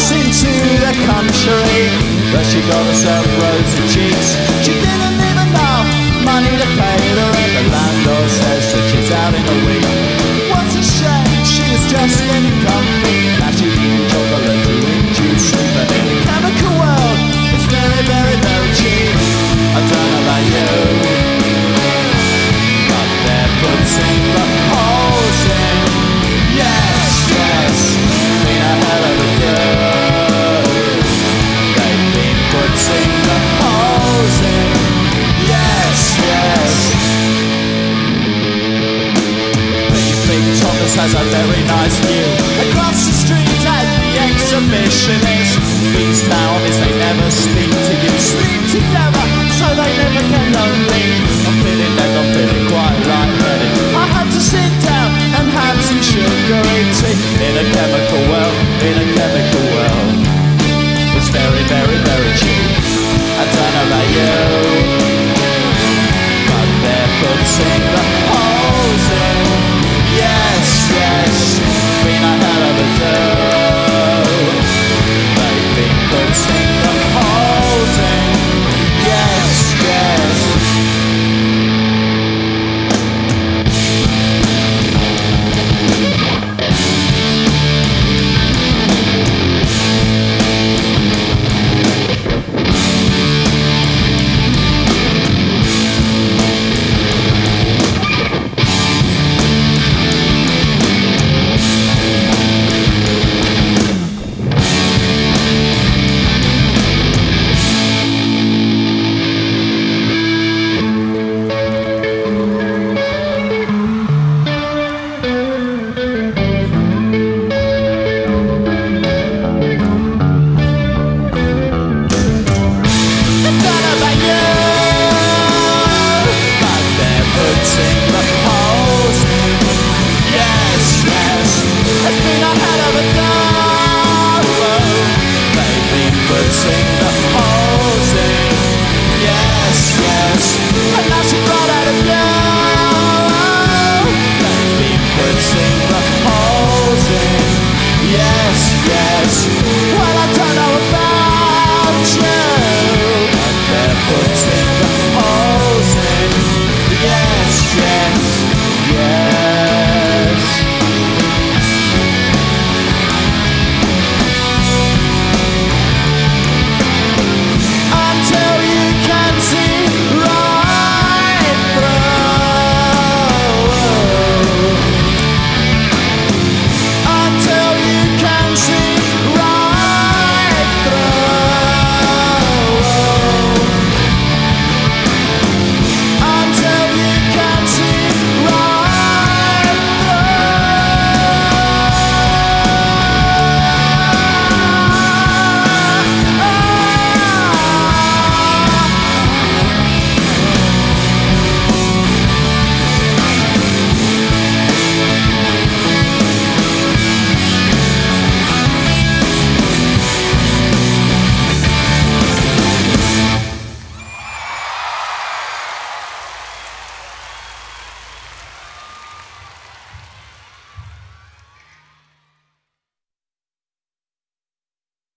house into the country, where she got herself rosy cheeks. She didn't even have money to pay the rent. The landlord says that she's out in a week. What's a shame, she was just getting comfy. Now she's eating chocolate, doing juice. But in the chemical world, it's very, very, very cheap. I don't know about you, but they're putting the holes in. Yes, yes, been a hell of a good. They've been putting the holes in. Yes, yes. Big Thomas has a very nice view across the street at the exhibitionist. Beats town is